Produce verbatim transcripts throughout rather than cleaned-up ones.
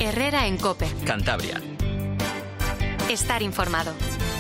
Herrera en COPE. Cantabria. Estar informado.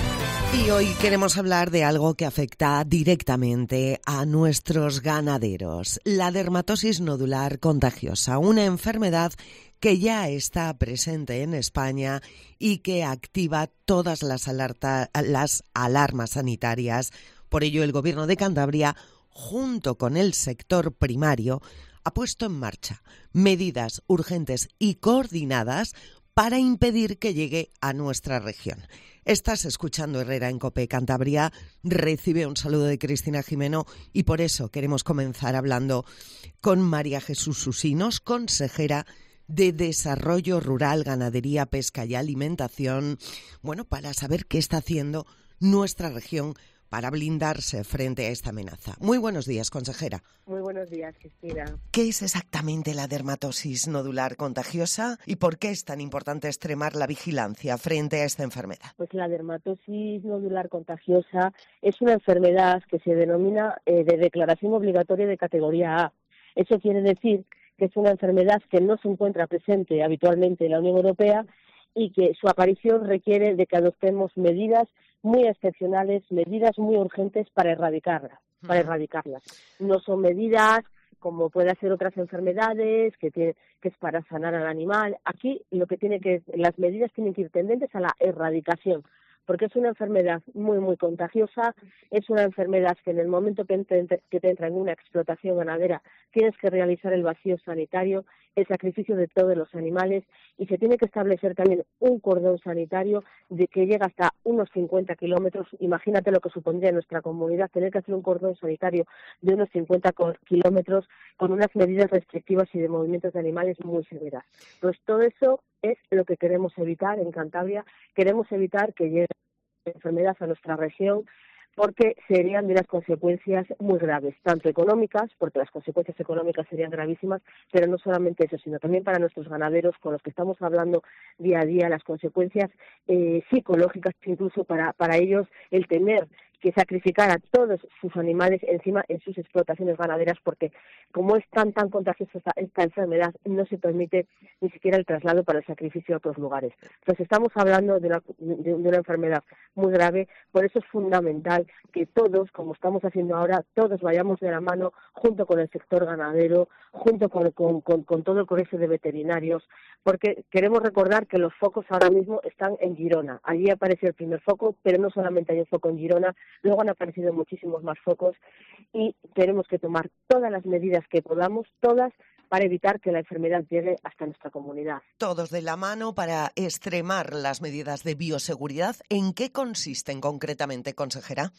Y hoy queremos hablar de algo que afecta directamente a nuestros ganaderos, la dermatosis nodular contagiosa, una enfermedad que ya está presente en España y que activa todas las, alerta, las alarmas sanitarias. Por ello, el Gobierno de Cantabria, junto con el sector primario, ha puesto en marcha medidas urgentes y coordinadas para impedir que llegue a nuestra región. Estás escuchando Herrera en COPE. Cantabria recibe un saludo de Cristina Jimeno y por eso queremos comenzar hablando con María Jesús Usinos, consejera de Desarrollo Rural, Ganadería, Pesca y Alimentación, bueno, para saber qué está haciendo nuestra región para blindarse frente a esta amenaza. Muy buenos días, consejera. Muy buenos días, Cristina. ¿Qué es exactamente la dermatosis nodular contagiosa y por qué es tan importante extremar la vigilancia frente a esta enfermedad? Pues la dermatosis nodular contagiosa es una enfermedad que se denomina eh, de declaración obligatoria de categoría A. Eso quiere decir que es una enfermedad que no se encuentra presente habitualmente en la Unión Europea y que su aparición requiere de que adoptemos medidas muy excepcionales, medidas muy urgentes para erradicarla, para erradicarlas. No son medidas como puede ser otras enfermedades, que, tiene, que es para sanar al animal. Aquí lo que tiene que las medidas tienen que ir tendentes a la erradicación, porque es una enfermedad muy, muy contagiosa, es una enfermedad que en el momento que, ent- que te entra en una explotación ganadera tienes que realizar el vacío sanitario, el sacrificio de todos los animales y se tiene que establecer también un cordón sanitario de que llega hasta unos cincuenta kilómetros. Imagínate lo que supondría en nuestra comunidad tener que hacer un cordón sanitario de unos cincuenta kilómetros con unas medidas restrictivas y de movimientos de animales muy severas. Pues todo eso es lo que queremos evitar en Cantabria. Queremos evitar que llegue la enfermedad a nuestra región porque serían de unas consecuencias muy graves, tanto económicas, porque las consecuencias económicas serían gravísimas, pero no solamente eso, sino también para nuestros ganaderos con los que estamos hablando día a día, las consecuencias eh, psicológicas, incluso para, para ellos el tener que sacrificar a todos sus animales encima en sus explotaciones ganaderas, porque como es tan tan contagiosa esta, esta enfermedad, no se permite ni siquiera el traslado para el sacrificio a otros lugares. Entonces estamos hablando de una, de, de una enfermedad muy grave, por eso es fundamental que todos, como estamos haciendo ahora, todos vayamos de la mano junto con el sector ganadero, junto con, con, con, con todo el colegio de veterinarios, porque queremos recordar que los focos ahora mismo están en Girona. Allí apareció el primer foco, pero no solamente hay un foco en Girona, luego han aparecido muchísimos más focos y tenemos que tomar todas las medidas que podamos, todas, para evitar que la enfermedad llegue hasta nuestra comunidad. Todos de la mano para extremar las medidas de bioseguridad. ¿En qué consisten concretamente, consejera?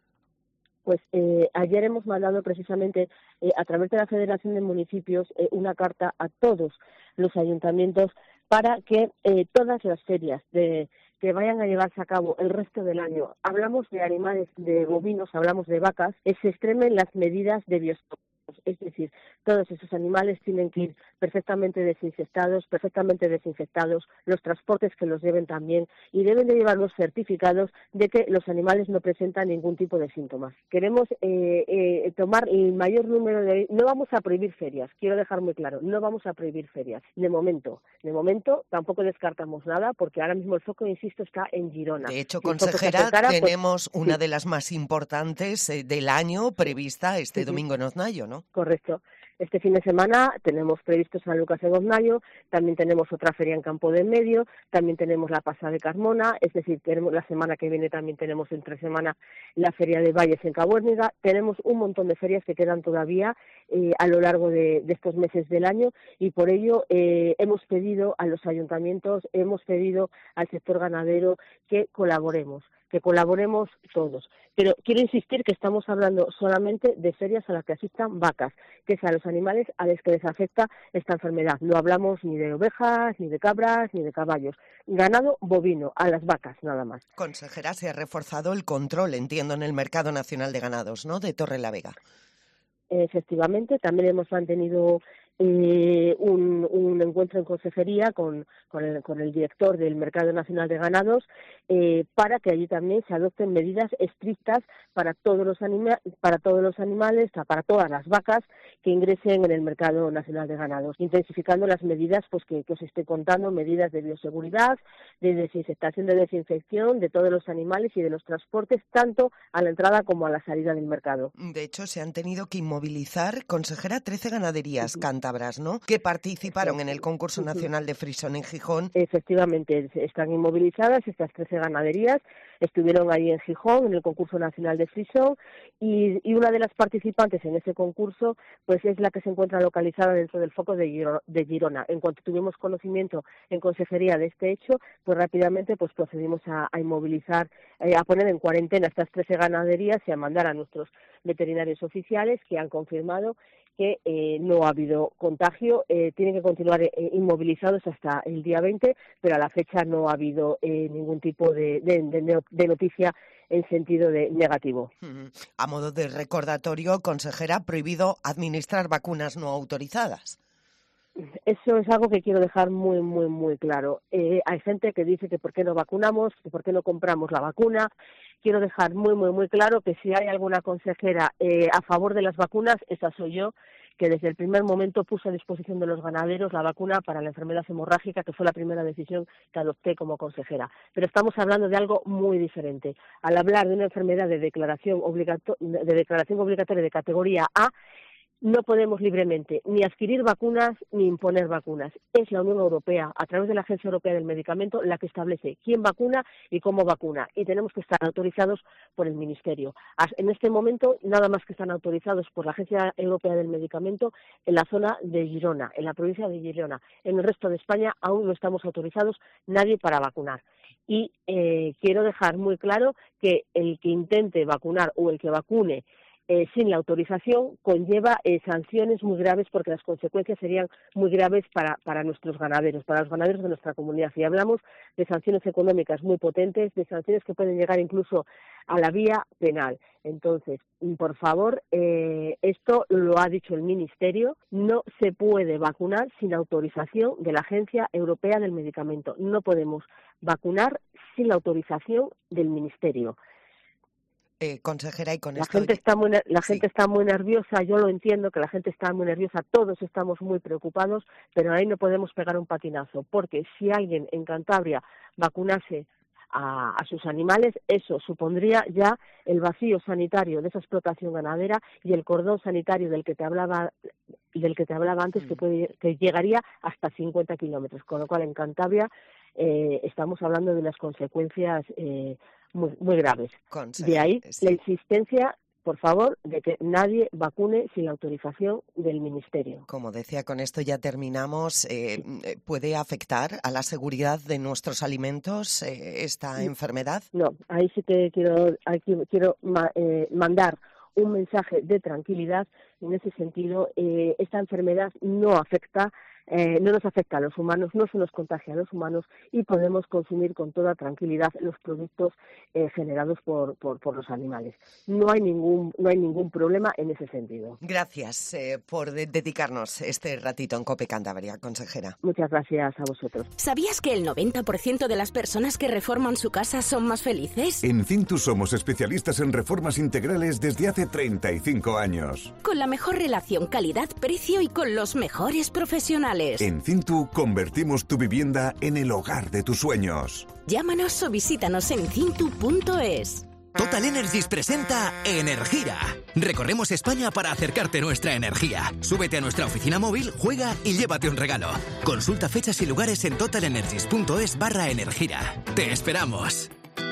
Pues eh, ayer hemos mandado precisamente eh, a través de la Federación de Municipios eh, una carta a todos los ayuntamientos para que eh, todas las ferias de que vayan a llevarse a cabo el resto del año, hablamos de animales, de bovinos, hablamos de vacas, eh, se extremen las medidas de bioseguridad. Es decir, todos esos animales tienen que ir perfectamente desinfectados, perfectamente desinfectados, los transportes que los lleven también, y deben de llevar los certificados de que los animales no presentan ningún tipo de síntomas. Queremos eh, eh, tomar el mayor número de... No vamos a prohibir ferias, quiero dejar muy claro, no vamos a prohibir ferias, de momento. De momento tampoco descartamos nada, porque ahora mismo el foco, insisto, está en Girona. De hecho, Si el foco se consejera, acercara, pues, tenemos una sí. de las más importantes eh, del año prevista este Sí, sí. domingo en Oznayo, ¿no? Correcto. Este fin de semana tenemos previsto San Lucas en Oznayo, también tenemos otra feria en Campo de Medio, también tenemos la Pasada de Carmona, es decir, tenemos la semana que viene también tenemos entre semana la Feria de Valles en Cabuérniga, tenemos un montón de ferias que quedan todavía eh, a lo largo de, de estos meses del año y por ello eh, hemos pedido a los ayuntamientos, hemos pedido al sector ganadero que colaboremos. que colaboremos todos. Pero quiero insistir que estamos hablando solamente de ferias a las que asistan vacas, que es a los animales a los que les afecta esta enfermedad. No hablamos ni de ovejas, ni de cabras, ni de caballos. Ganado bovino, a las vacas nada más. Consejera, se ha reforzado el control, entiendo, en el Mercado Nacional de Ganados, ¿no?, de Torrelavega. Efectivamente, también hemos mantenido eh, un, un encuentro en consejería con, con, el, con el director del Mercado Nacional de Ganados eh, para que allí también se adopten medidas estrictas para todos los anima, para todos los animales, para todas las vacas que ingresen en el Mercado Nacional de Ganados, intensificando las medidas pues que, que os estoy contando, medidas de bioseguridad, de desinfectación, de desinfección de todos los animales y de los transportes, tanto a la entrada como a la salida del mercado. De hecho, se han tenido que inmovilizar, consejera, trece ganaderías uh-huh. cántabras, ¿no?, que participaron sí. en el concurso uh-huh. nacional de Frisón en Gijón. Efectivamente, están inmovilizadas estas trece ganaderías, estuvieron ahí en Gijón, en el concurso nacional de Frisón, y, y una de las participantes en ese concurso pues es la que se encuentra localizada dentro del foco de, Giro, de Girona. En cuanto tuvimos conocimiento en consejería de este hecho, pues rápidamente pues procedimos a, a inmovilizar, eh, a poner en cuarentena estas trece ganaderías y a mandar a nuestros veterinarios oficiales que han confirmado que eh, no ha habido contagio, eh, tienen que continuar eh, inmovilizados hasta el día veinte, pero a la fecha no ha habido eh, ningún tipo de, de, de, de noticia en sentido de negativo. A modo de recordatorio, consejera, prohibido administrar vacunas no autorizadas. Eso es algo que quiero dejar muy, muy, muy claro. Eh, hay gente que dice que por qué no vacunamos, que por qué no compramos la vacuna. Quiero dejar muy, muy, muy claro que si hay alguna consejera eh, a favor de las vacunas, esa soy yo, que desde el primer momento puso a disposición de los ganaderos la vacuna para la enfermedad hemorrágica, que fue la primera decisión que adopté como consejera. Pero estamos hablando de algo muy diferente. Al hablar de una enfermedad de declaración, obligato- de declaración obligatoria de categoría A, no podemos libremente ni adquirir vacunas ni imponer vacunas. Es la Unión Europea, a través de la Agencia Europea del Medicamento, la que establece quién vacuna y cómo vacuna. Y tenemos que estar autorizados por el Ministerio. En este momento, nada más que están autorizados por la Agencia Europea del Medicamento en la zona de Girona, en la provincia de Girona. En el resto de España aún no estamos autorizados nadie para vacunar. Y eh, quiero dejar muy claro que el que intente vacunar o el que vacune Eh, sin la autorización conlleva eh, sanciones muy graves, porque las consecuencias serían muy graves para, para nuestros ganaderos, para los ganaderos de nuestra comunidad. Y hablamos de sanciones económicas muy potentes, de sanciones que pueden llegar incluso a la vía penal. Entonces, por favor, eh, esto lo ha dicho el Ministerio, no se puede vacunar sin autorización de la Agencia Europea del Medicamento. No podemos vacunar sin la autorización del Ministerio. Eh, consejera, y con la esto... gente está muy la sí. gente está muy nerviosa, yo lo entiendo que la gente está muy nerviosa, todos estamos muy preocupados, pero ahí no podemos pegar un patinazo, porque si alguien en Cantabria vacunase a, a sus animales, eso supondría ya el vacío sanitario de esa explotación ganadera y el cordón sanitario del que te hablaba del que te hablaba antes, mm. que, puede, que llegaría hasta cincuenta kilómetros, con lo cual en Cantabria eh, estamos hablando de unas consecuencias eh, Muy, muy graves. Consejo, de ahí sí. la insistencia, por favor, de que nadie vacune sin la autorización del Ministerio. Como decía, con esto ya terminamos. Eh, ¿Puede afectar a la seguridad de nuestros alimentos eh, esta enfermedad? No, ahí sí que quiero, aquí quiero ma, eh, mandar un mensaje de tranquilidad. En ese sentido, eh, esta enfermedad no afecta Eh, no nos afecta a los humanos, no se nos contagia a los humanos y podemos consumir con toda tranquilidad los productos eh, generados por, por, por los animales. No hay ningún no hay ningún problema en ese sentido. Gracias eh, por de- dedicarnos este ratito en COPE Cantabria, consejera. Muchas gracias a vosotros. ¿Sabías que el noventa por ciento de las personas que reforman su casa son más felices? En Cintu somos especialistas en reformas integrales desde hace treinta y cinco años. Con la mejor relación calidad-precio y con los mejores profesionales. En Cintu convertimos tu vivienda en el hogar de tus sueños. Llámanos o visítanos en cintu punto es. Total Energies presenta Energira. Recorremos España para acercarte nuestra energía. Súbete a nuestra oficina móvil, juega y llévate un regalo. Consulta fechas y lugares en totalenergies punto es barra Energira. ¡Te esperamos!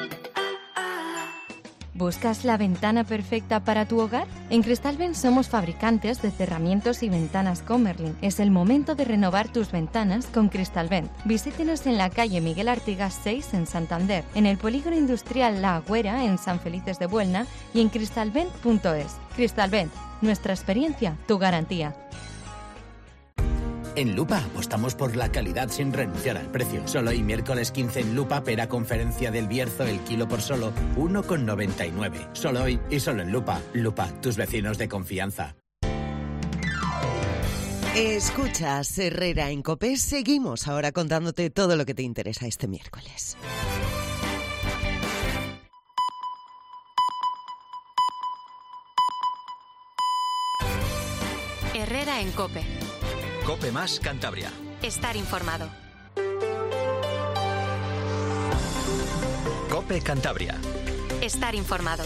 ¿Buscas la ventana perfecta para tu hogar? En Cristalvent somos fabricantes de cerramientos y ventanas Comerlin. Es el momento de renovar tus ventanas con Cristalvent. Visítenos en la calle Miguel Artigas seis en Santander, en el polígono industrial La Agüera en San Felices de Buelna y en cristalvent punto es. Cristalvent, nuestra experiencia, tu garantía. En Lupa apostamos por la calidad sin renunciar al precio. Solo hoy miércoles quince en Lupa, pera conferencia del Bierzo, el kilo por solo uno con noventa y nueve. Solo hoy y solo en Lupa. Lupa, tus vecinos de confianza. Escuchas Herrera en COPE. Seguimos ahora contándote todo lo que te interesa este miércoles. Herrera en COPE. COPE más Cantabria. Estar informado. COPE Cantabria. Estar informado.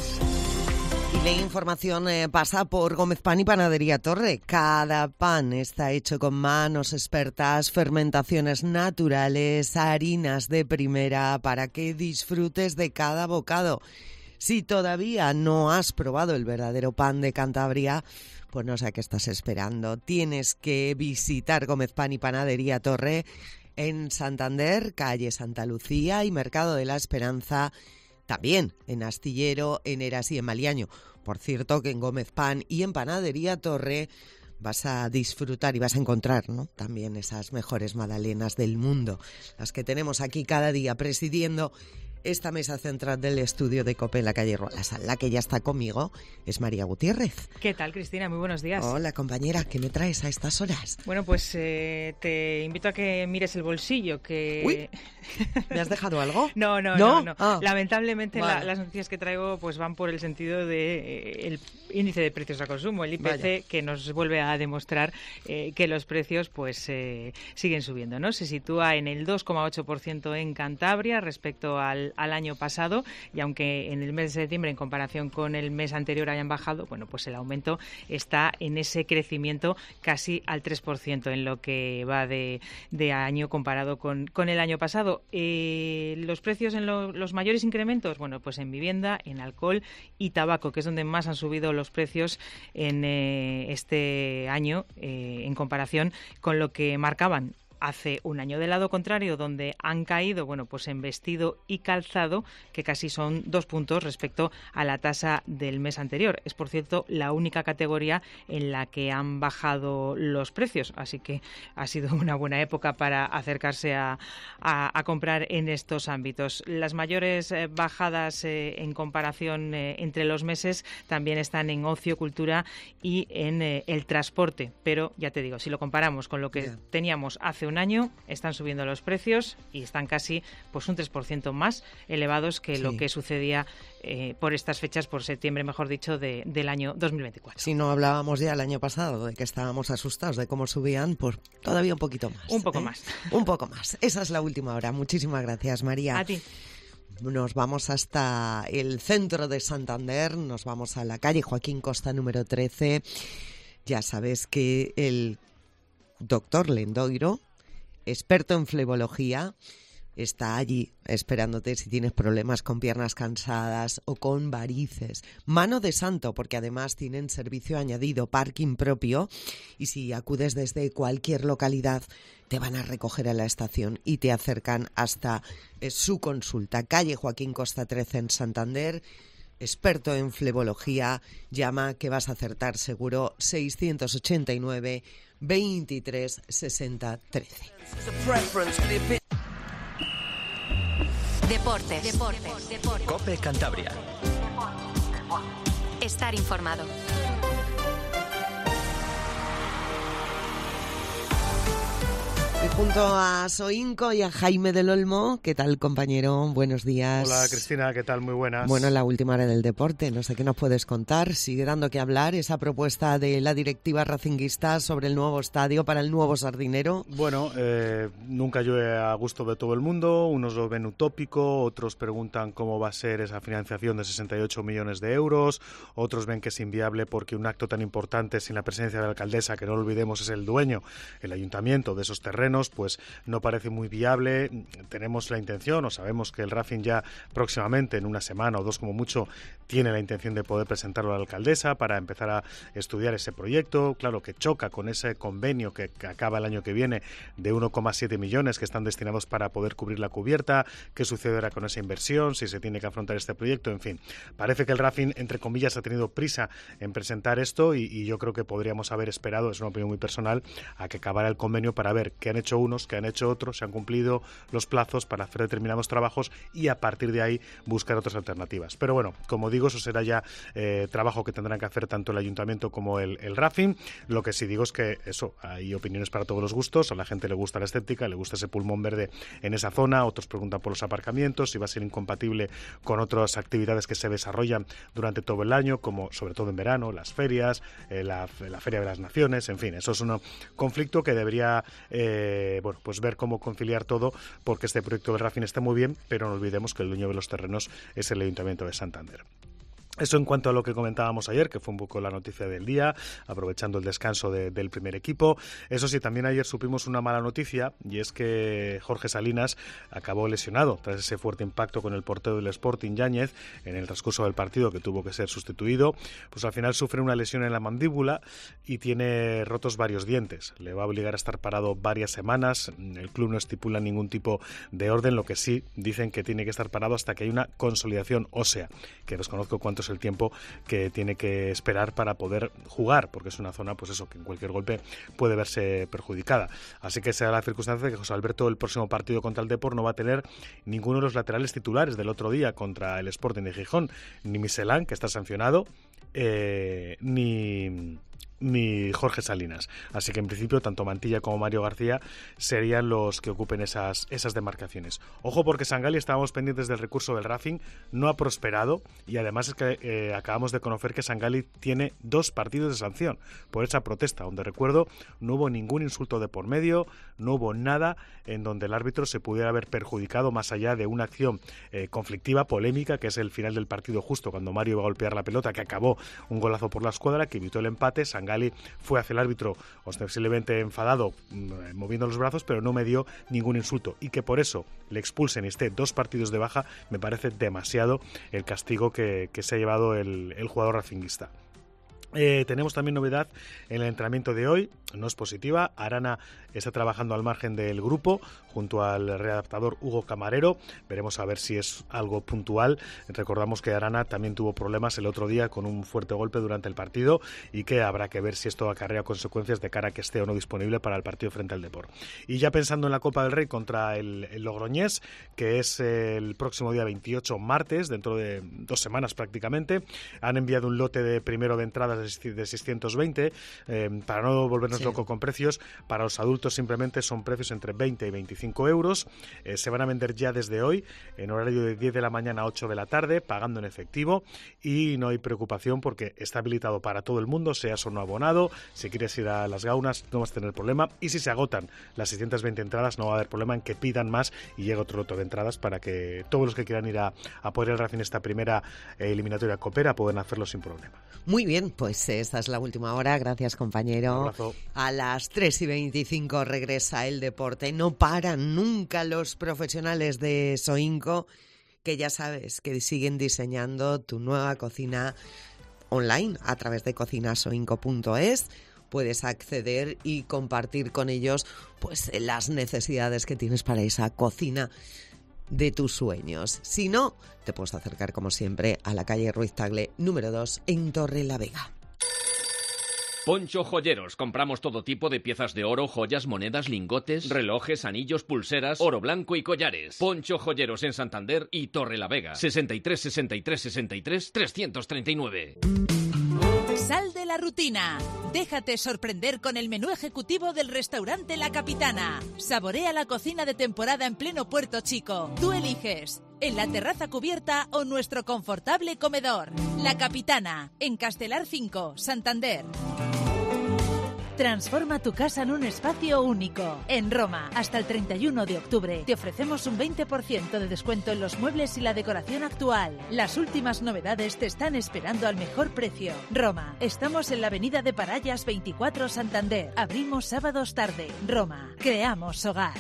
Y la información eh, pasa por Gómez Pan y Panadería Torre. Cada pan está hecho con manos expertas, fermentaciones naturales, harinas de primera, para que disfrutes de cada bocado. Si todavía no has probado el verdadero pan de Cantabria, pues no sé a qué estás esperando. Tienes que visitar Gómez Pan y Panadería Torre en Santander, calle Santa Lucía y Mercado de la Esperanza. También en Astillero, en Eras y en Maliaño. Por cierto, que en Gómez Pan y en Panadería Torre vas a disfrutar y vas a encontrar, ¿no?, también esas mejores magdalenas del mundo, las que tenemos aquí cada día presidiendo esta mesa central del estudio de COPE en la calle Rualas. La que ya está conmigo es María Gutiérrez. ¿Qué tal, Cristina? Muy buenos días. Hola, compañera, ¿qué me traes a estas horas? Bueno, pues eh, te invito a que mires el bolsillo, que... Uy, ¿me has dejado algo? No, no, no. no. no. Ah, Lamentablemente vale. la, las noticias que traigo pues van por el sentido de eh, el índice de precios a consumo, el I P C, Vaya. Que nos vuelve a demostrar eh, que los precios pues eh, siguen subiendo, ¿no? Se sitúa en el dos coma ocho por ciento en Cantabria respecto al, al año pasado, y aunque en el mes de septiembre en comparación con el mes anterior hayan bajado, bueno, pues el aumento está en ese crecimiento casi al tres por ciento en lo que va de, de año comparado con, con el año pasado. Eh, los precios en lo, los mayores incrementos, bueno, pues en vivienda, en alcohol y tabaco, que es donde más han subido los precios en eh, este año eh, en comparación con lo que marcaban hace un año. Del lado contrario, donde han caído, bueno, pues en vestido y calzado, que casi son dos puntos respecto a la tasa del mes anterior. Es, por cierto, la única categoría en la que han bajado los precios, así que ha sido una buena época para acercarse a, a, a comprar en estos ámbitos. Las mayores eh, bajadas eh, en comparación eh, entre los meses también están en ocio, cultura y en eh, el transporte, pero ya te digo, si lo comparamos con lo que yeah. teníamos hace un año, están subiendo los precios y están casi pues un tres por ciento más elevados que sí. lo que sucedía eh, por estas fechas, por septiembre, mejor dicho, de, del año dos mil veinticuatro. Si no hablábamos ya el año pasado de que estábamos asustados de cómo subían, pues todavía un poquito más. Un poco ¿eh? más. Un poco más. Esa es la última hora. Muchísimas gracias, María. A ti. Nos vamos hasta el centro de Santander, nos vamos a la calle Joaquín Costa número trece. Ya sabes que el doctor Lendoiro, experto en flebología, está allí esperándote si tienes problemas con piernas cansadas o con varices. Mano de santo, porque además tienen servicio añadido, parking propio, y si acudes desde cualquier localidad te van a recoger a la estación y te acercan hasta eh, su consulta. Calle Joaquín Costa trece en Santander. Experto en flebología, llama que vas a acertar seguro. Seiscientos ochenta y nueve, veintitrés, sesenta, trece. Deportes. Deportes. Deportes. COPE Cantabria. Estar informado. Y junto a Soinco y a Jaime del Olmo, ¿qué tal, compañero? Buenos días. Hola, Cristina, ¿qué tal? Muy buenas. Bueno, la última hora del deporte, no sé qué nos puedes contar. Sigue dando que hablar esa propuesta de la directiva racinguista sobre el nuevo estadio para el nuevo Sardinero. Bueno, eh, nunca llueve a gusto de todo el mundo. Unos lo ven utópico, otros preguntan cómo va a ser esa financiación de sesenta y ocho millones de euros, otros ven que es inviable porque un acto tan importante sin la presencia de la alcaldesa, que no lo olvidemos es el dueño, el ayuntamiento de esos terrenos, pues no parece muy viable. Tenemos la intención, o sabemos que el Racing ya próximamente, en una semana o dos como mucho, tiene la intención de poder presentarlo a la alcaldesa para empezar a estudiar ese proyecto. Claro que choca con ese convenio que, que acaba el año que viene de uno coma siete millones que están destinados para poder cubrir la cubierta. ¿Qué sucederá con esa inversión? Si se tiene que afrontar este proyecto, en fin. Parece que el Racing, entre comillas, ha tenido prisa en presentar esto y, y yo creo que podríamos haber esperado, es una opinión muy personal, a que acabara el convenio para ver qué han hecho hecho unos, que han hecho otros, se han cumplido los plazos para hacer determinados trabajos y a partir de ahí buscar otras alternativas. Pero bueno, como digo, eso será ya eh, trabajo que tendrán que hacer tanto el Ayuntamiento como el, el Racing. Lo que sí digo es que eso, hay opiniones para todos los gustos, a la gente le gusta la estética, le gusta ese pulmón verde en esa zona, otros preguntan por los aparcamientos, si va a ser incompatible con otras actividades que se desarrollan durante todo el año, como sobre todo en verano, las ferias, eh, la, la Feria de las Naciones, en fin, eso es un conflicto que debería eh, bueno, pues ver cómo conciliar todo, porque este proyecto del Racing está muy bien, pero no olvidemos que el dueño de los terrenos es el Ayuntamiento de Santander. Eso en cuanto a lo que comentábamos ayer, que fue un poco la noticia del día, aprovechando el descanso de, del primer equipo. Eso sí, también ayer supimos una mala noticia, y es que Jorge Salinas acabó lesionado tras ese fuerte impacto con el portero del Sporting, Yáñez, en el transcurso del partido, que tuvo que ser sustituido. Pues al final sufre una lesión en la mandíbula y tiene rotos varios dientes. Le va a obligar a estar parado varias semanas. El club no estipula ningún tipo de orden, lo que sí dicen que tiene que estar parado hasta que hay una consolidación ósea, que desconozco cuánto es el tiempo que tiene que esperar para poder jugar, porque es una zona, pues eso, que en cualquier golpe puede verse perjudicada. Así que será la circunstancia de que José Alberto el próximo partido contra el Depor no va a tener ninguno de los laterales titulares del otro día contra el Sporting de Gijón, ni Miselán, que está sancionado, eh, ni... ni Jorge Salinas. Así que en principio tanto Mantilla como Mario García serían los que ocupen esas, esas demarcaciones. Ojo, porque Sangali, estábamos pendientes del recurso del Racing, no ha prosperado, y además es que eh, acabamos de conocer que Sangali tiene dos partidos de sanción por esa protesta, donde recuerdo no hubo ningún insulto de por medio, no hubo nada en donde el árbitro se pudiera haber perjudicado más allá de una acción eh, conflictiva, polémica, que es el final del partido justo cuando Mario iba a golpear la pelota, que acabó un golazo por la escuadra, que evitó el empate. Sangali fue hacia el árbitro ostensiblemente enfadado, moviendo los brazos, pero no me dio ningún insulto, y que por eso le expulsen y esté dos partidos de baja, me parece demasiado el castigo que, que se ha llevado el, el jugador racinguista. Eh, tenemos también novedad en el entrenamiento de hoy, no es positiva. Arana está trabajando al margen del grupo junto al readaptador Hugo Camarero. Veremos a ver si es algo puntual. Recordamos que Arana también tuvo problemas el otro día con un fuerte golpe durante el partido, y que habrá que ver si esto acarrea consecuencias de cara a que esté o no disponible para el partido frente al Depor. Y ya pensando en la Copa del Rey contra el, el Logroñés, que es el próximo día veintiocho, martes, dentro de dos semanas prácticamente, han enviado un lote de primero de entradas de seiscientos veinte, eh, para no volvernos sí. loco con precios. Para los adultos simplemente son precios entre veinte y veinticinco euros. Eh, se van a vender ya desde hoy, en horario de diez de la mañana a ocho de la tarde, pagando en efectivo, y no hay preocupación porque está habilitado para todo el mundo, seas o no abonado. Si quieres ir a las Gaunas no vas a tener problema, y si se agotan las seiscientas veinte entradas no va a haber problema en que pidan más y llegue otro lote de entradas para que todos los que quieran ir a apoyar el Racing esta primera eh, eliminatoria copera puedan hacerlo sin problema. Muy bien, pues esta es la última hora. Gracias, compañero. Un abrazo. A las tres y veinticinco regresa el deporte. No paran nunca los profesionales de Soinco, que ya sabes que siguen diseñando tu nueva cocina online a través de cocina soinco punto es. Puedes acceder y compartir con ellos pues las necesidades que tienes para esa cocina de tus sueños. Si no, te puedes acercar como siempre a la calle Ruiz Tagle número dos en Torrelavega. Poncho Joyeros. Compramos todo tipo de piezas de oro, joyas, monedas, lingotes, relojes, anillos, pulseras, oro blanco y collares. Poncho Joyeros en Santander y Torrelavega. sesenta y tres, sesenta y tres, sesenta y tres, trescientos treinta y nueve. Sal de la rutina. Déjate sorprender con el menú ejecutivo del restaurante La Capitana. Saborea la cocina de temporada en pleno Puerto Chico. Tú eliges, en la terraza cubierta o nuestro confortable comedor. La Capitana, en Castelar cinco, Santander. Transforma tu casa en un espacio único. En Roma, hasta el treinta y uno de octubre, te ofrecemos un veinte por ciento de descuento en los muebles y la decoración actual. Las últimas novedades te están esperando al mejor precio. Roma, estamos en la avenida de Parallas veinticuatro, Santander. Abrimos sábados tarde. Roma, creamos hogar.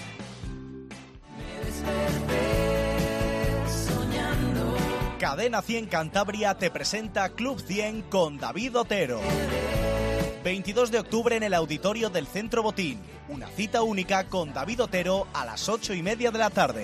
Cadena cien Cantabria te presenta Club cien con David Otero. veintidós de octubre en el auditorio del Centro Botín. Una cita única con David Otero a las ocho y media de la tarde.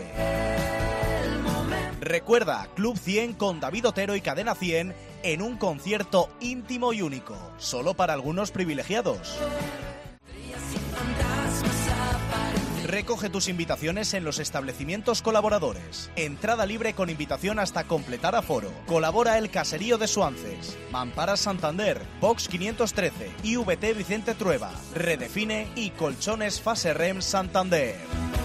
Recuerda, Club cien con David Otero y Cadena cien en un concierto íntimo y único, solo para algunos privilegiados. Recoge tus invitaciones en los establecimientos colaboradores. Entrada libre con invitación hasta completar aforo. Colabora el Caserío de Suances, Mamparas Santander, Box quinientos trece, I V T Vicente Trueba, Redefine y Colchones Fase Rem Santander.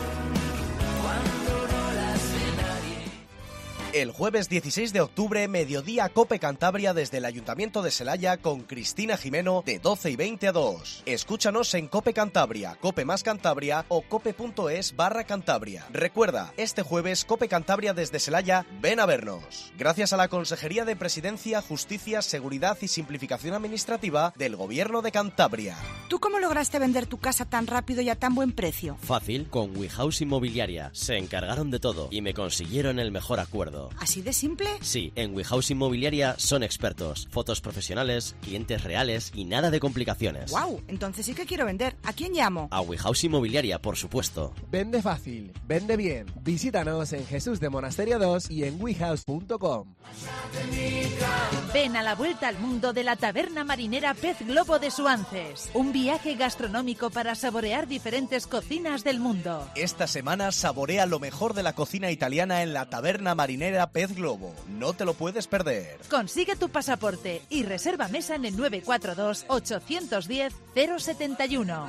El jueves dieciséis de octubre, mediodía Cope Cantabria desde el Ayuntamiento de Celaya con Cristina Jimeno de doce y veinte a dos. Escúchanos en Cope Cantabria, Cope Más Cantabria o cope.es barra Cantabria. Recuerda, este jueves Cope Cantabria desde Celaya, ven a vernos. Gracias a la Consejería de Presidencia, Justicia, Seguridad y Simplificación Administrativa del Gobierno de Cantabria. ¿Tú cómo lograste vender tu casa tan rápido y a tan buen precio? Fácil, con WeHouse Inmobiliaria. Se encargaron de todo y me consiguieron el mejor acuerdo. ¿Así de simple? Sí, en WeHouse Inmobiliaria son expertos. Fotos profesionales, clientes reales y nada de complicaciones. ¡Wow! Entonces sí que quiero vender. ¿A quién llamo? A WeHouse Inmobiliaria, por supuesto. Vende fácil, vende bien. Visítanos en Jesús de Monasterio dos y en wehouse punto com. Ven a la vuelta al mundo de la taberna marinera Pez Globo de Suances. Un viaje gastronómico para saborear diferentes cocinas del mundo. Esta semana saborea lo mejor de la cocina italiana en la taberna marinera Pez Globo. No te lo puedes perder. Consigue tu pasaporte y reserva mesa en el nueve cuatro dos, ocho uno cero, cero siete uno.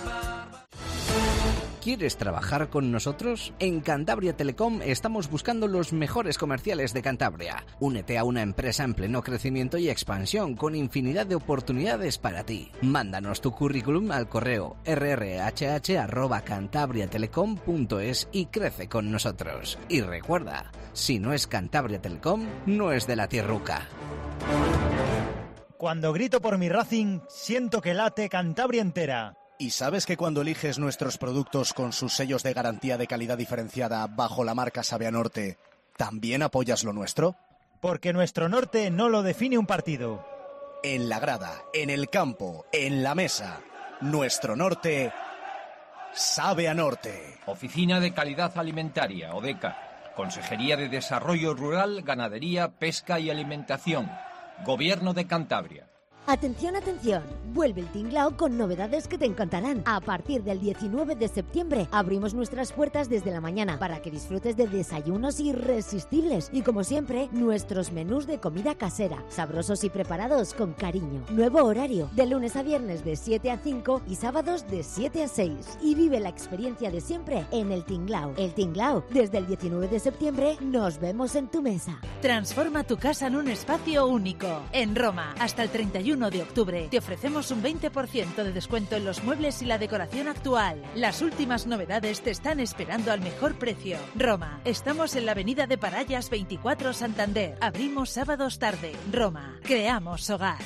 ¿Quieres trabajar con nosotros? En Cantabria Telecom estamos buscando los mejores comerciales de Cantabria. Únete a una empresa en pleno crecimiento y expansión con infinidad de oportunidades para ti. Mándanos tu currículum al correo erre erre hache hache arroba cantabriatelecom punto es y crece con nosotros. Y recuerda, si no es Cantabria Telecom, no es de la tierruca. Cuando grito por mi Racing, siento que late Cantabria entera. ¿Y sabes que cuando eliges nuestros productos con sus sellos de garantía de calidad diferenciada bajo la marca Sabia Norte, también apoyas lo nuestro? Porque nuestro norte no lo define un partido. En la grada, en el campo, en la mesa, nuestro norte sabe a norte. Oficina de Calidad Alimentaria, ODECA. Consejería de Desarrollo Rural, Ganadería, Pesca y Alimentación. Gobierno de Cantabria. Atención, atención, vuelve el Tinglao con novedades que te encantarán. A partir del diecinueve de septiembre abrimos nuestras puertas desde la mañana para que disfrutes de desayunos irresistibles y, como siempre, nuestros menús de comida casera, sabrosos y preparados con cariño. Nuevo horario, de lunes a viernes de siete a cinco y sábados de siete a seis. Y vive la experiencia de siempre en el Tinglao. El Tinglao, desde el diecinueve de septiembre, nos vemos en tu mesa. Transforma tu casa en un espacio único. En Roma, hasta el treinta y uno de octubre, te ofrecemos un veinte por ciento de descuento en los muebles y la decoración actual. Las últimas novedades te están esperando al mejor precio. Roma, estamos en la avenida de Parallas veinticuatro Santander. Abrimos sábados tarde. Roma, creamos hogar.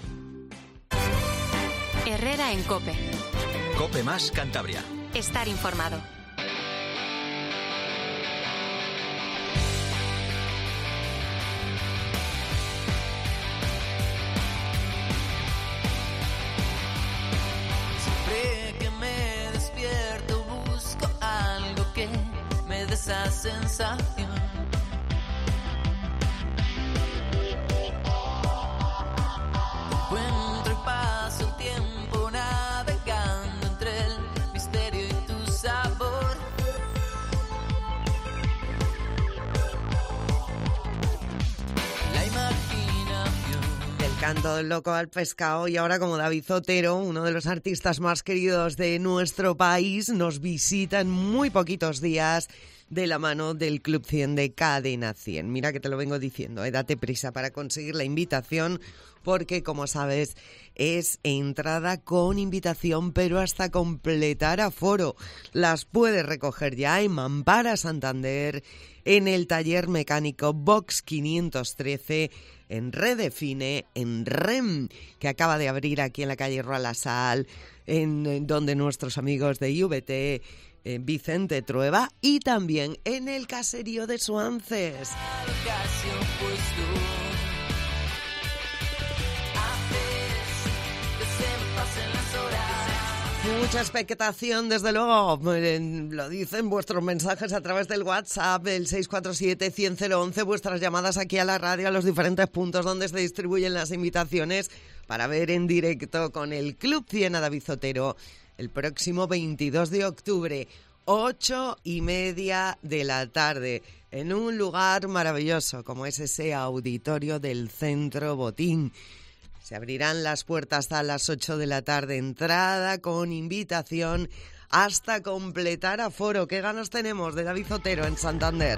Herrera en COPE. COPE Más Cantabria. Estar informado. Esa sensación. Encuentro y paso el tiempo navegando entre el misterio y tu sabor. La imaginación. El canto del loco al pescado. Y ahora, como David Zotero, uno de los artistas más queridos de nuestro país, nos visita en muy poquitos días de la mano del Club cien de Cadena cien. Mira que te lo vengo diciendo, eh, date prisa para conseguir la invitación, porque, como sabes, es entrada con invitación, pero hasta completar aforo. Las puedes recoger ya en Mamparas Santander, en el taller mecánico Box quinientos trece, en Redefine, en REM, que acaba de abrir aquí en la calle Roa La Sal, en, en donde nuestros amigos de I V T eh, Vicente Trueba, y también en el Caserío de Suances. Mucha expectación, desde luego, lo dicen vuestros mensajes a través del WhatsApp, el seis cuatro siete, cien, cero once, vuestras llamadas aquí a la radio, a los diferentes puntos donde se distribuyen las invitaciones para ver en directo con el Club cien a David Zotero el próximo veintidós de octubre. Ocho y media de la tarde, en un lugar maravilloso como es ese auditorio del Centro Botín. Se abrirán las puertas a las ocho de la tarde, entrada con invitación hasta completar aforo. ¿Qué ganas tenemos de David Otero en Santander?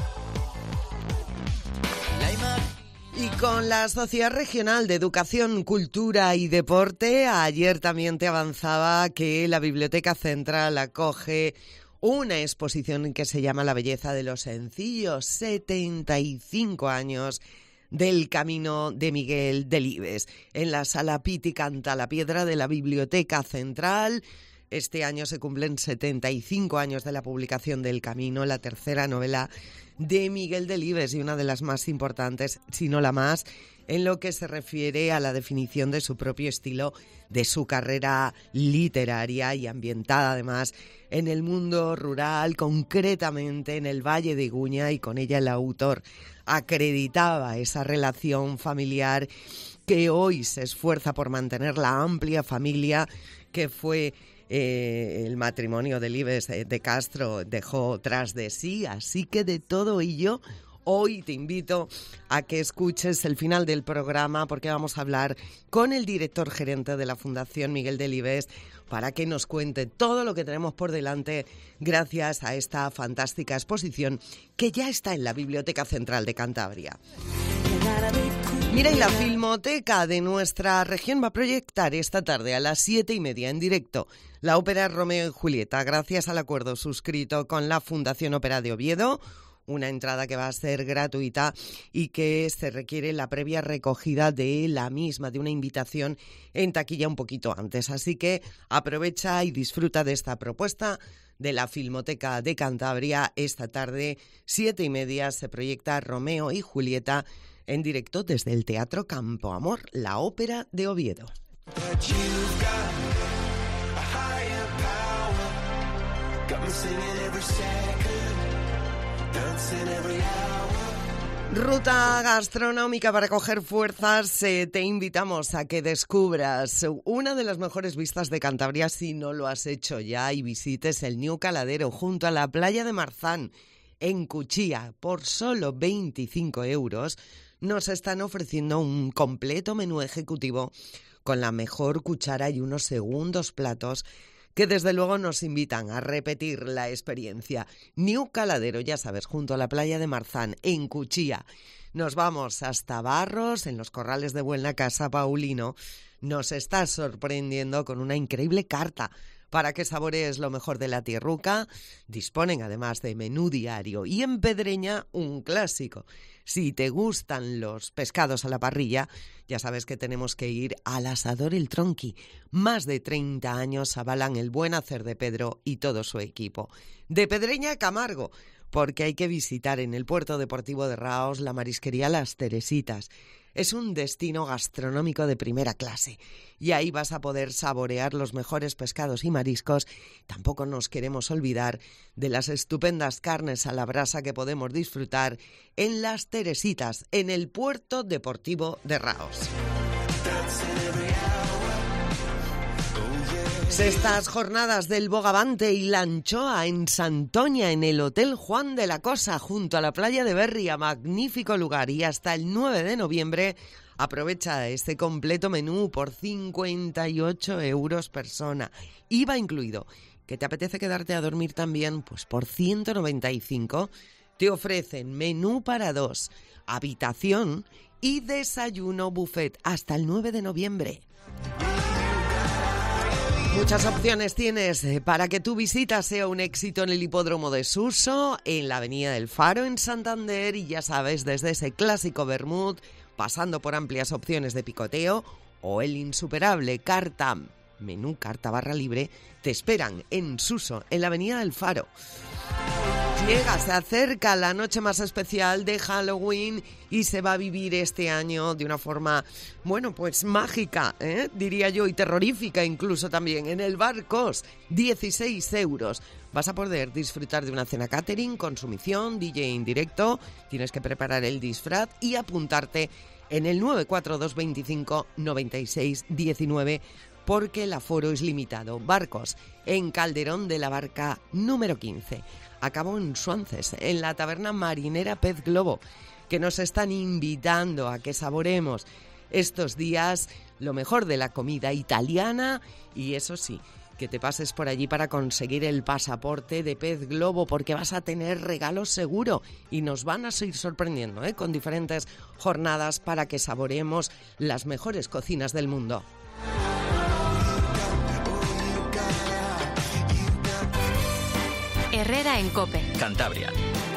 Y con la Sociedad Regional de Educación, Cultura y Deporte, ayer también te avanzaba que la Biblioteca Central acoge una exposición que se llama La belleza de lo sencillo, setenta y cinco años del Camino de Miguel Delibes, en la Sala Piti Canta la Piedra de la Biblioteca Central. Este año se cumplen setenta y cinco años de la publicación del Camino, la tercera novela de Miguel Delibes y una de las más importantes, si no la más, en lo que se refiere a la definición de su propio estilo, de su carrera literaria y ambientada además en el mundo rural, concretamente en el Valle de Iguña, y con ella el autor acreditaba esa relación familiar que hoy se esfuerza por mantener la amplia familia que fue Eh, el matrimonio de Delibes eh, de Castro dejó tras de sí. Así que de todo ello hoy te invito a que escuches el final del programa, porque vamos a hablar con el director gerente de la Fundación Miguel Delibes para que nos cuente todo lo que tenemos por delante gracias a esta fantástica exposición que ya está en la Biblioteca Central de Cantabria. Mira, y la Filmoteca de nuestra región va a proyectar esta tarde a las siete y media en directo la ópera Romeo y Julieta, gracias al acuerdo suscrito con la Fundación Ópera de Oviedo, una entrada que va a ser gratuita y que se requiere la previa recogida de la misma, de una invitación en taquilla un poquito antes. Así que aprovecha y disfruta de esta propuesta de la Filmoteca de Cantabria. Esta tarde, siete y media, se proyecta Romeo y Julieta en directo desde el Teatro Campo Amor, la ópera de Oviedo. Ruta gastronómica para coger fuerzas. Eh, te invitamos a que descubras una de las mejores vistas de Cantabria si no lo has hecho ya, y visites el New Caladero junto a la playa de Marzán en Cuchilla. Por solo veinticinco euros nos están ofreciendo un completo menú ejecutivo con la mejor cuchara y unos segundos platos que desde luego nos invitan a repetir la experiencia. New Caladero, ya sabes, junto a la playa de Marzán, en Cuchilla. Nos vamos hasta Barros, en los corrales de Buenacasa. Paulino nos está sorprendiendo con una increíble carta para que saborees lo mejor de la tierruca. Disponen además de menú diario, y en Pedreña un clásico. Si te gustan los pescados a la parrilla, ya sabes que tenemos que ir al Asador El Tronqui. Más de treinta años avalan el buen hacer de Pedro y todo su equipo. De Pedreña a Camargo, porque hay que visitar en el Puerto Deportivo de Raos la marisquería Las Teresitas. Es un destino gastronómico de primera clase y ahí vas a poder saborear los mejores pescados y mariscos. Tampoco nos queremos olvidar de las estupendas carnes a la brasa que podemos disfrutar en Las Teresitas, en el Puerto Deportivo de Raos. Sextas jornadas del Bogavante y la Anchoa en Santoña, en el Hotel Juan de la Cosa, junto a la playa de Berria. Magnífico lugar, y hasta el nueve de noviembre aprovecha este completo menú por cincuenta y ocho euros persona, I V A incluido. ¿Que te apetece quedarte a dormir también? Pues por ciento noventa y cinco te ofrecen menú para dos, habitación y desayuno buffet hasta el nueve de noviembre. Muchas opciones tienes para que tu visita sea un éxito en el Hipódromo de Suso, en la Avenida del Faro, en Santander, y ya sabes, desde ese clásico vermut, pasando por amplias opciones de picoteo o el insuperable carta, menú carta barra libre, te esperan en Suso, en la Avenida del Faro. Llega, se acerca la noche más especial de Halloween y se va a vivir este año de una forma, bueno, pues mágica, ¿eh? diría yo, y terrorífica incluso también. En el Barcos, dieciséis euros. Vas a poder disfrutar de una cena catering, consumición, D J en directo. Tienes que preparar el disfraz y apuntarte en el nueve cuatro dos veinticinco noventa y seis diecinueve porque el aforo es limitado. Barcos en Calderón de la Barca número quince. Acabó en Suances, en la taberna marinera Pez Globo, que nos están invitando a que saboremos estos días lo mejor de la comida italiana y eso sí, que te pases por allí para conseguir el pasaporte de Pez Globo porque vas a tener regalos seguro y nos van a seguir sorprendiendo ¿eh? con diferentes jornadas para que saboreemos las mejores cocinas del mundo. Herrera en COPE. Cantabria.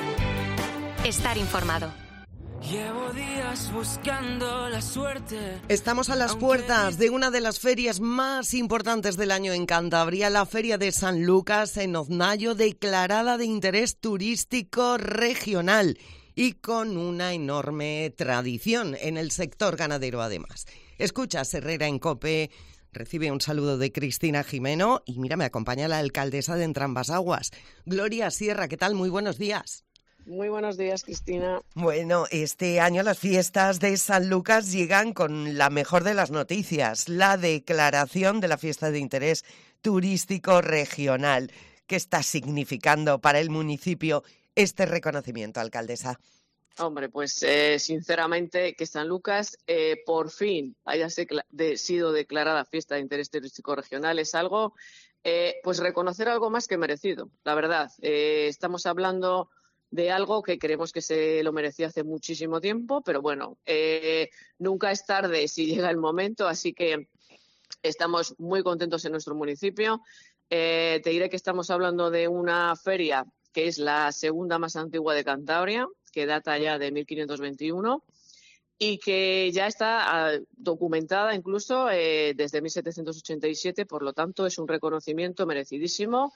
Estar informado. Llevo días buscando la suerte. Estamos a las puertas de una de las ferias más importantes del año en Cantabria, la Feria de San Lucas en Oznayo, declarada de interés turístico regional y con una enorme tradición en el sector ganadero además. Escuchas Herrera en COPE. Recibe un saludo de Cristina Jimeno y mira, me acompaña la alcaldesa de Entrambasaguas, Gloria Sierra. ¿Qué tal? Muy buenos días. Muy buenos días, Cristina. Bueno, este año las fiestas de San Lucas llegan con la mejor de las noticias, la declaración de la fiesta de interés turístico regional. ¿Qué está significando para el municipio este reconocimiento, alcaldesa? Hombre, pues eh, sinceramente que San Lucas eh, por fin haya de, sido declarada fiesta de interés turístico regional es algo, eh, pues reconocer algo más que merecido, la verdad. Eh, estamos hablando de algo que creemos que se lo merecía hace muchísimo tiempo, pero bueno, eh, nunca es tarde si llega el momento, así que estamos muy contentos en nuestro municipio. Eh, te diré que estamos hablando de una feria que es la segunda más antigua de Cantabria, que data ya de mil quinientos veintiuno y que ya está uh, documentada incluso eh, desde mil setecientos ochenta y siete, por lo tanto es un reconocimiento merecidísimo,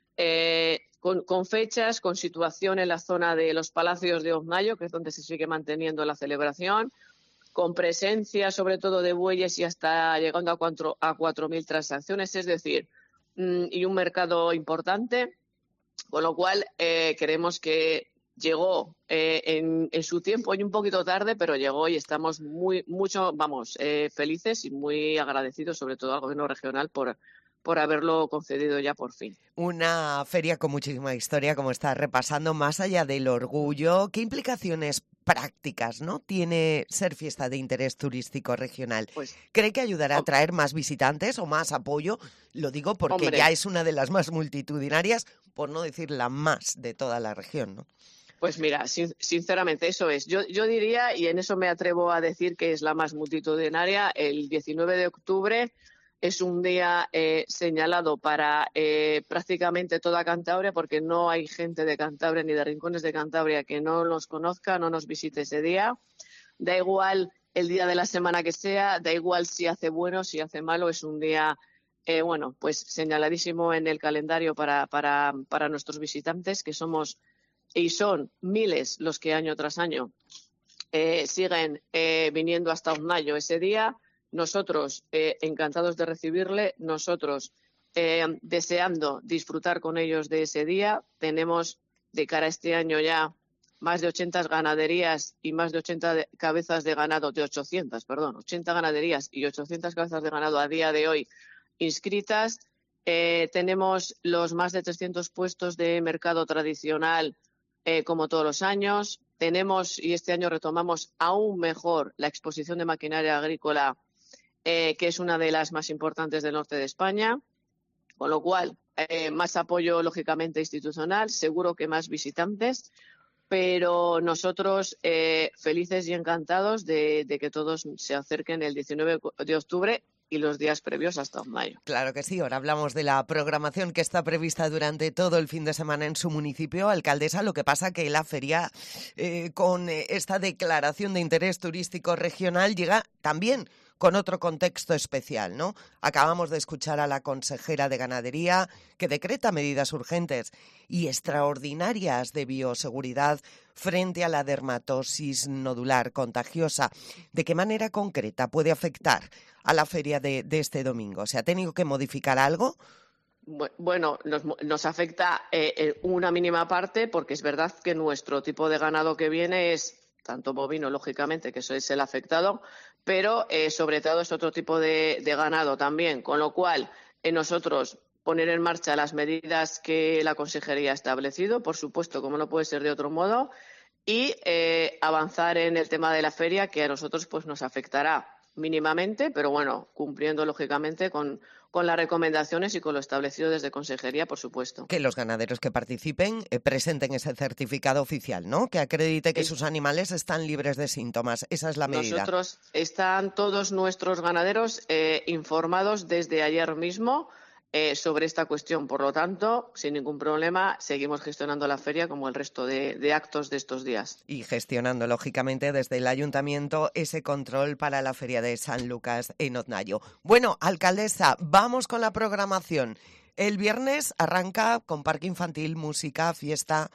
eh, con, con fechas, con situación en la zona de los Palacios de Oznayo, que es donde se sigue manteniendo la celebración, con presencia sobre todo de bueyes y hasta llegando a cuatro a cuatro mil transacciones, es decir, mm, y un mercado importante, con lo cual eh, queremos que llegó eh, en, en su tiempo y un poquito tarde, pero llegó y estamos muy, mucho, vamos, eh, felices y muy agradecidos, sobre todo al Gobierno regional, por, por haberlo concedido ya por fin. Una feria con muchísima historia, como está repasando, más allá del orgullo. ¿Qué implicaciones prácticas no tiene ser fiesta de interés turístico regional? Pues, ¿Cree que ayudará a atraer más visitantes o más apoyo? Lo digo porque hombre, ya es una de las más multitudinarias, por no decir la más de toda la región, ¿no? Pues mira, sin, sinceramente eso es. Yo, yo diría, y en eso me atrevo a decir que es la más multitudinaria, el diecinueve de octubre es un día eh, señalado para eh, prácticamente toda Cantabria, porque no hay gente de Cantabria ni de rincones de Cantabria que no nos conozca, no nos visite ese día. Da igual el día de la semana que sea, da igual si hace bueno, si hace malo, es un día, eh, bueno, pues señaladísimo en el calendario para, para, para nuestros visitantes, que somos y son miles los que año tras año eh, siguen eh, viniendo hasta Oznayo ese día. Nosotros eh, encantados de recibirle, nosotros eh, deseando disfrutar con ellos de ese día. Tenemos de cara a este año ya más de ochenta ganaderías y más de ochenta de cabezas de ganado, de ochocientas, perdón, ochenta ganaderías y ochocientas cabezas de ganado a día de hoy inscritas. Eh, tenemos los más de trescientos puestos de mercado tradicional, Eh, como todos los años. Tenemos, y este año retomamos aún mejor, la exposición de maquinaria agrícola, eh, que es una de las más importantes del norte de España, con lo cual eh, más apoyo lógicamente institucional, seguro que más visitantes, pero nosotros eh, felices y encantados de, de que todos se acerquen el diecinueve de octubre y los días previos hasta mayo. Claro que sí, ahora hablamos de la programación que está prevista durante todo el fin de semana en su municipio, alcaldesa. Lo que pasa que la feria, eh, con esta declaración de interés turístico regional, llega también con otro contexto especial, ¿no? Acabamos de escuchar a la consejera de Ganadería que decreta medidas urgentes y extraordinarias de bioseguridad frente a la dermatosis nodular contagiosa. ¿De qué manera concreta puede afectar a la feria de, de este domingo? ¿Se ha tenido que modificar algo? Bueno, nos, nos afecta eh, una mínima parte, porque es verdad que nuestro tipo de ganado que viene es tanto bovino, lógicamente, que eso es el afectado, pero eh, sobre todo es otro tipo de, de ganado también, con lo cual eh, nosotros poner en marcha las medidas que la Consejería ha establecido, por supuesto, como no puede ser de otro modo, y eh, avanzar en el tema de la feria, que a nosotros pues nos afectará mínimamente, pero bueno, cumpliendo lógicamente con, con las recomendaciones y con lo establecido desde Consejería, por supuesto. Que los ganaderos que participen eh, presenten ese certificado oficial, ¿no? Que acredite que es... sus animales están libres de síntomas. Esa es la medida. Nosotros están todos nuestros ganaderos eh, informados desde ayer mismo Eh, sobre esta cuestión. Por lo tanto, sin ningún problema, seguimos gestionando la feria como el resto de, de actos de estos días. Y gestionando, lógicamente, desde el Ayuntamiento ese control para la feria de San Lucas en Oznayo. Bueno, alcaldesa, vamos con la programación. El viernes arranca con parque infantil, música, fiesta.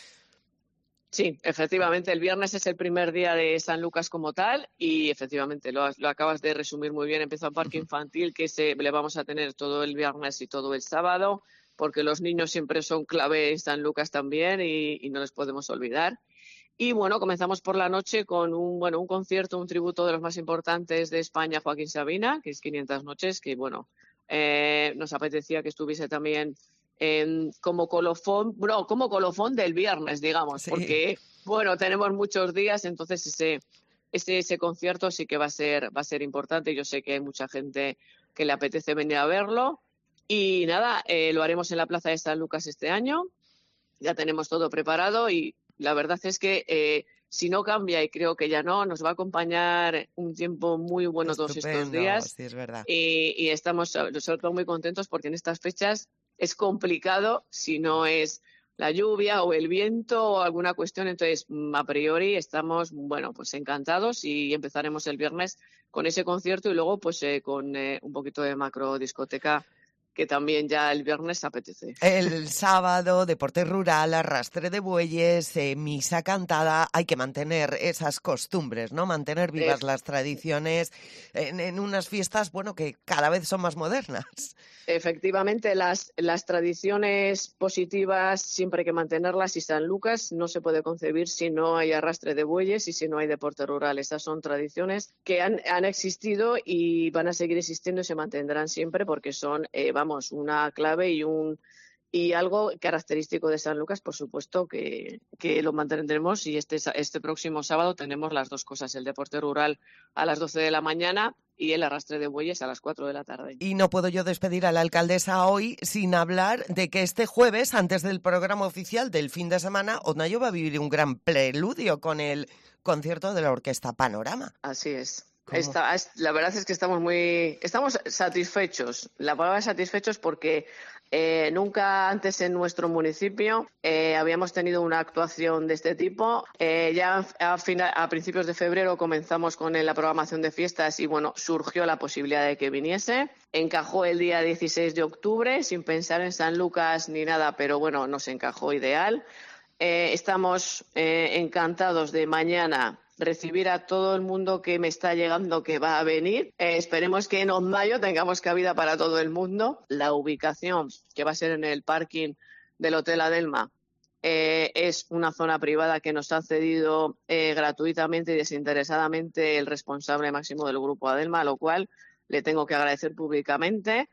Sí, efectivamente, el viernes es el primer día de San Lucas como tal y efectivamente lo, lo acabas de resumir muy bien. Empieza un parque infantil que se, le vamos a tener todo el viernes y todo el sábado, porque los niños siempre son clave en San Lucas también y, y no les podemos olvidar. Y bueno, comenzamos por la noche con un, bueno, un concierto, un tributo de los más importantes de España, Joaquín Sabina, que es quinientas noches, que bueno, eh, nos apetecía que estuviese también Eh, como colofón, bueno, como colofón del viernes, digamos, sí. Porque, bueno, tenemos muchos días, entonces ese, ese, ese concierto sí que va a ser, va a ser importante. Yo sé que hay mucha gente que le apetece venir a verlo y nada, eh, lo haremos en la Plaza de San Lucas este año. Ya tenemos todo preparado y la verdad es que eh, si no cambia, y creo que ya no, nos va a acompañar un tiempo muy bueno Estupendo, todos estos días. Sí, es verdad. Y, y estamos sobre todo muy contentos porque en estas fechas es complicado si no es la lluvia o el viento o alguna cuestión. Entonces, a priori estamos, bueno, pues encantados y empezaremos el viernes con ese concierto y luego pues eh, con eh, un poquito de macro discoteca que también ya el viernes apetece. El sábado, deporte rural, arrastre de bueyes, eh, misa cantada. Hay que mantener esas costumbres, ¿no? Mantener vivas eh, las tradiciones en, en unas fiestas, bueno, que cada vez son más modernas. Efectivamente, las, las tradiciones positivas siempre hay que mantenerlas y San Lucas no se puede concebir si no hay arrastre de bueyes y si no hay deporte rural. Esas son tradiciones que han, han existido y van a seguir existiendo y se mantendrán siempre porque son, eh, vamos, una clave y un y algo característico de San Lucas, por supuesto, que, que lo mantendremos y este, este próximo sábado tenemos las dos cosas, el deporte rural a las doce de la mañana y el arrastre de bueyes a las cuatro de la tarde. Y no puedo yo despedir a la alcaldesa hoy sin hablar de que este jueves, antes del programa oficial del fin de semana, Oznayo va a vivir un gran preludio con el concierto de la Orquesta Panorama. Así es. Esta, la verdad es que estamos muy estamos satisfechos. La palabra satisfechos porque eh, nunca antes en nuestro municipio eh, habíamos tenido una actuación de este tipo. Eh, ya a, final, a principios de febrero comenzamos con la programación de fiestas y bueno, surgió la posibilidad de que viniese. Encajó el día dieciséis de octubre sin pensar en San Lucas ni nada, pero bueno, nos encajó ideal. Eh, estamos eh, encantados de mañana recibir a todo el mundo que me está llegando que va a venir. Eh, esperemos que en Oznayo tengamos cabida para todo el mundo. La ubicación, que va a ser en el parking del Hotel Adelma, eh, es una zona privada que nos ha cedido eh, gratuitamente y desinteresadamente el responsable máximo del Grupo Adelma, a lo cual le tengo que agradecer públicamente.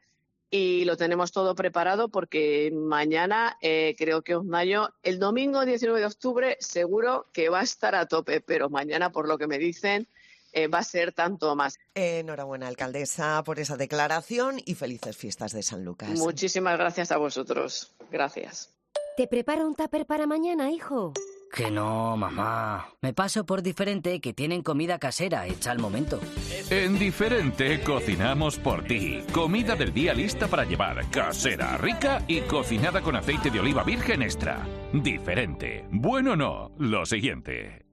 Y lo tenemos todo preparado porque mañana eh, creo que Oznayo, el domingo diecinueve de octubre, seguro que va a estar a tope, pero mañana, por lo que me dicen, eh, va a ser tanto más. Enhorabuena, alcaldesa, por esa declaración y felices fiestas de San Lucas. Muchísimas gracias a vosotros. Gracias. ¿Te preparo un tupper para mañana, hijo? Que no, mamá. Me paso por Diferente, que tienen comida casera hecha al momento. En Diferente cocinamos por ti. Comida del día lista para llevar, casera, rica y cocinada con aceite de oliva virgen extra. Diferente. Bueno o no, lo siguiente.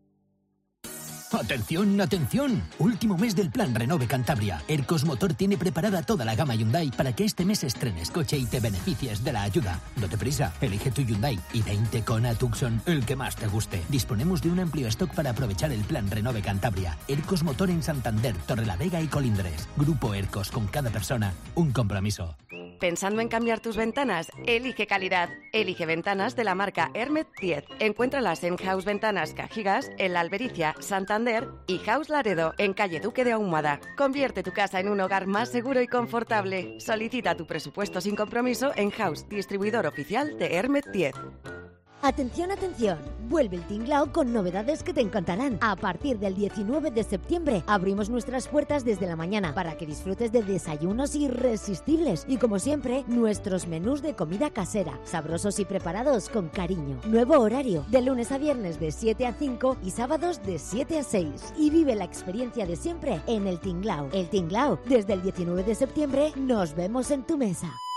¡Atención, atención! Último mes del plan Renove Cantabria. Ercos Motor tiene preparada toda la gama Hyundai para que este mes estrenes coche y te beneficies de la ayuda. Date prisa, elige tu Hyundai y vente con a Tucson, el que más te guste. Disponemos de un amplio stock para aprovechar el plan Renove Cantabria. Ercos Motor en Santander, Torrelavega y Colindres. Grupo Ercos, con cada persona, un compromiso. ¿Pensando en cambiar tus ventanas? Elige calidad. Elige ventanas de la marca Hermet diez. Encuéntralas en House Ventanas Cajigas, en La Albericia, Santander y House Laredo, en calle Duque de Ahumada. Convierte tu casa en un hogar más seguro y confortable. Solicita tu presupuesto sin compromiso en House, distribuidor oficial de Hermet diez. Atención, atención. Vuelve el Tinglao con novedades que te encantarán. A partir del diecinueve de septiembre abrimos nuestras puertas desde la mañana para que disfrutes de desayunos irresistibles y, como siempre, nuestros menús de comida casera, sabrosos y preparados con cariño. Nuevo horario, de lunes a viernes de siete a cinco y sábados de siete a seis. Y vive la experiencia de siempre en el Tinglao. El Tinglao, desde el diecinueve de septiembre, nos vemos en tu mesa.